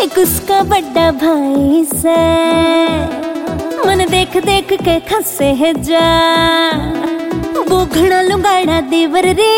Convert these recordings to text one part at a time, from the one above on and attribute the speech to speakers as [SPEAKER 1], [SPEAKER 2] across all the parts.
[SPEAKER 1] उसका बड़ा भाई से मन देख देख के खसे है जा वो घड़ा लुगाड़ा देवर रे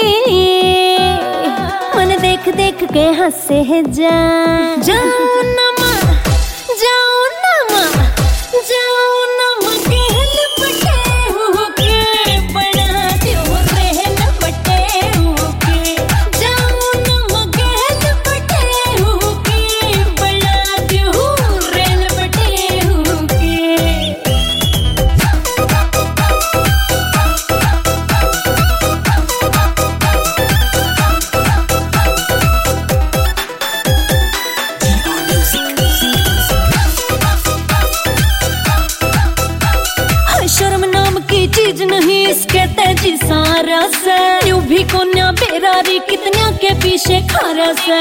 [SPEAKER 1] मन देख देख के हंसे है जा जाओ नमा जाओ नमा जाओ नमा कहल पटे हो के बड़ा क्यों रहन पटे हो के जाओ नमा कहल पटे हो के बड़ा क्यों रहन पटे हो के शर्म नाम की चीज नहीं इसके तेजी सारा से यूं भी कोन्या बेरारी कितने के पीछे खारा से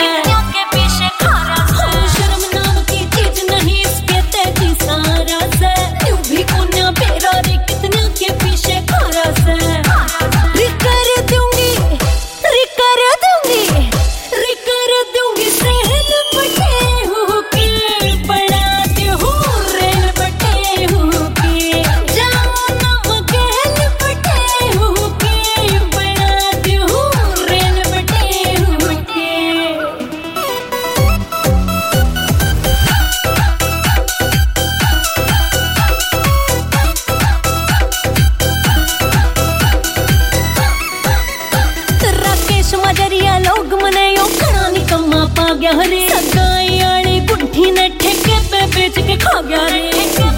[SPEAKER 1] शर्म नाम की चीज नहीं इसके तेजी सारा से यूं भी कोन्या बेरारी कितने के पीछे खारा से रिकर दूंगी रिकर दूंगी रिकर दूंगी सहल पटे हो के बड़ा हो रेल पटे हो के जाओ नम कहल पटे हो के बड़ा हो रेल पटे हो के राकेश मजरिया लोग मने यो खड़ा निकम्मा पा गया रे सगाई आली गुंठी ने ठेके पे बेच के खा गया रे।